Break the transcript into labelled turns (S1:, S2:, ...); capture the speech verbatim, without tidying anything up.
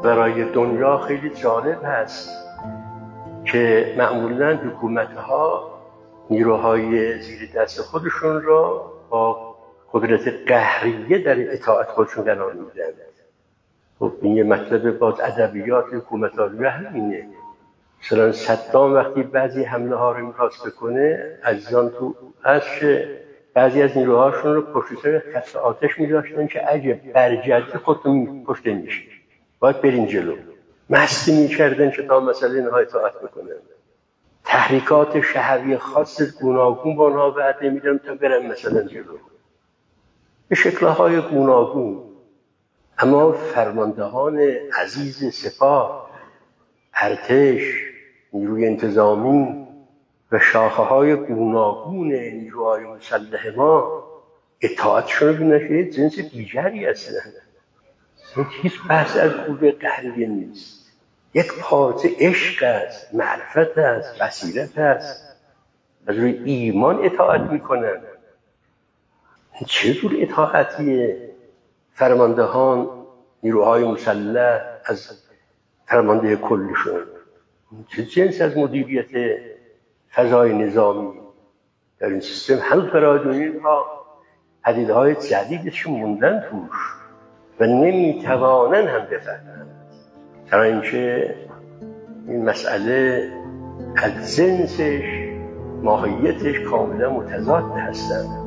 S1: برای دنیا خیلی جالب هست که معمولاً حکومت‌ها نیروهای زیر دست خودشون را با قدرت قهریه در اطاعت خودشون قرار میدن. خب این یه مطلب باز ادبیات حکومت‌داری همینه. مثلا صدام وقتی بعضی حمله ها رو می‌خواست بکنه، عزیزان تو هست بعضی از نیروهاشون رو پشت سر خط آتش می‌داشتن که اگه برجردی خودتون کشته میشه، باید برین جلو. مستی می‌کردن که تا مسئله اینها اطاعت بکنن. تحریکات شهوی خاص گوناگون با اونها وعده میدن تا برن مثلا جلو به شکل‌های گوناگون. اما فرماندهان عزیز سپاه، ارتش، نیروی انتظامی و شاخه‌های گوناگون نیروهای مسلح ما اطاعتشون رو بینه جنس دیگری هستند. هیچ بحث از قوه قهریه نیست. یک پارچه عشق است، معرفت است، بصیرت است. از روی ایمان اطاعت میکنن. چه جور اطاعتیه فرماندهان نیروهای مسلح از فرمانده کلشون؟ چه جنس از مدیریت فضای نظامی در این سیستم؟ هنوز برای اینها پدیده‌های جدیدش موندن توش و نمیتوانن هم بفهمن، در اینکه این مسئله از جنسش ماهیتش کاملا متضاد هستند.